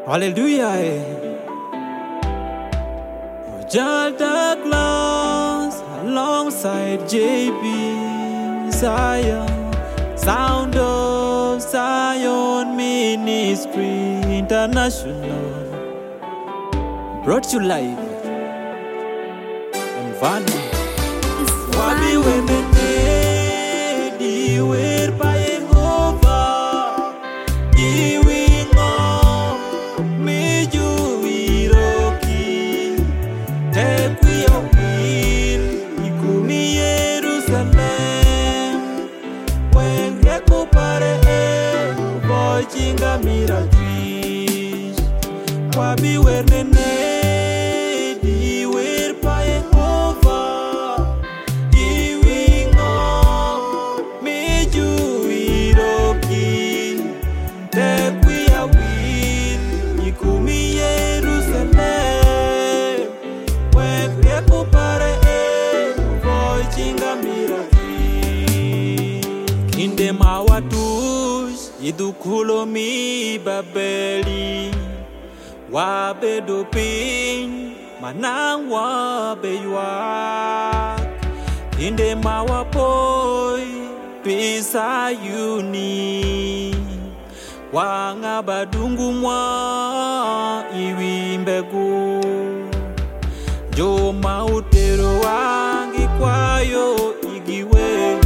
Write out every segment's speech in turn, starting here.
Hallelujah. Jalda Glass alongside JB Zion, Sound of Zion Ministry International, brought to life. And Vanny, Wabi Wemene, di wer pa Yehova, iwingo meju wiroki, tekwi opil, ikumi Jerusalem, wenge kupare bojinga miratwish, Wabi Wemene. Kinde mawatush idukulo mi babeli wabe dopin manang wabe yuak kinde mawapoy pisa yuni wanga badungu mwa iwimbegu jo mautero wangi kwayo igiwe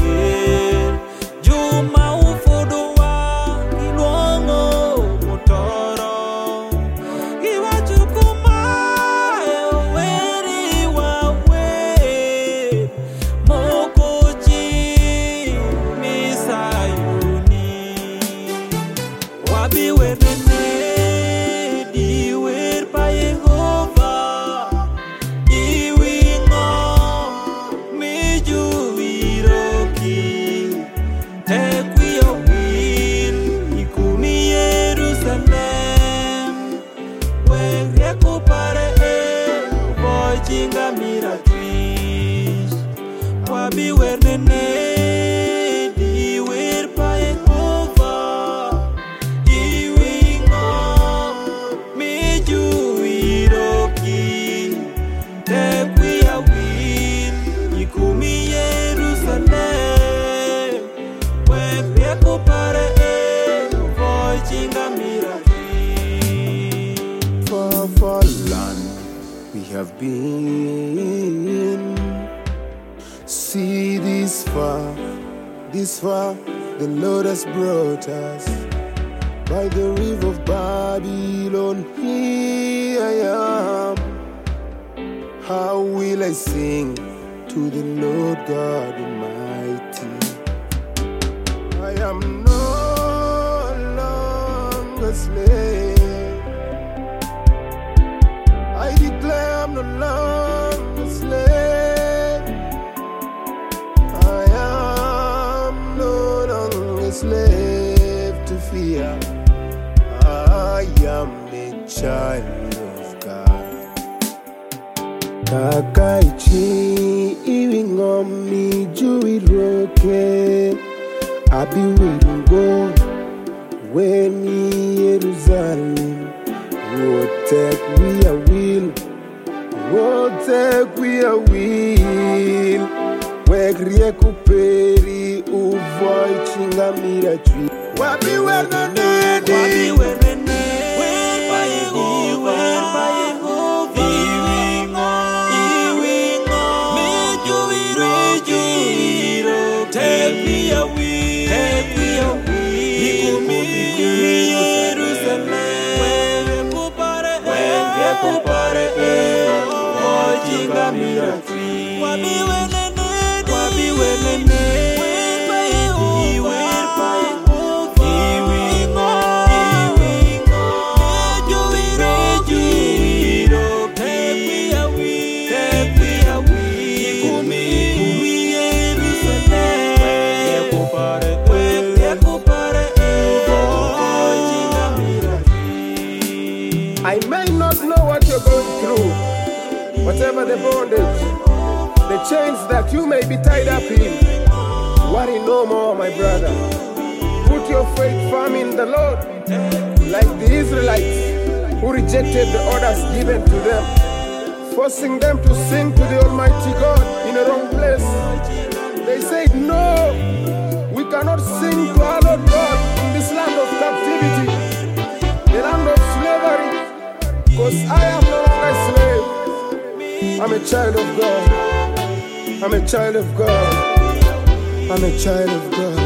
Juma ufodo wangi luongo mutoro Iwachukuma weri wawe Mokochi misayuni Wabi wemene di wer pa Yehova Iwingo meju wiroki Tekwi opil, ikumi Jerusalem, wenge kupare bojinga miratwish, Wabi wernene di wer pa Yehova, iwingo meju wiroki, tekwi awil, ikumi Jerusalem. Far, far land we have been. See this far, the Lord has brought us. By the river of Babylon, here I am. How will I sing to the Lord God Almighty? I am no longer slave. I declare I'm no longer slave. I am no longer slave to fear. I am a child of God. Kakaichi iwingomi juiroke. I be waiting go when Jerusalem. What take we a will? What take we a will? Where recuperi uvoi chinga miratwi. Wabi wernene, Wabi wernene, whereby Yehova, iwingo, meju wiro, take me away. Kupare bojinga miratwish Wabi wernene iwer pa Yehova iwingo meju wiro take me away ikumi Jerusalem kupare bojinga miratwish I may not know what you're going through, whatever the bondage, the chains that you may be tied up in. Worry no more, my brother. Put your faith firm in the Lord, like the Israelites. who rejected the orders given to them, forcing them to sing to the Almighty God in a wrong place. They said, no, we cannot sing to our Lord God in this land of captivity, the land of slavery, because I am no longer a slave. I'm a child of God. I'm a child of God. I'm a child of God.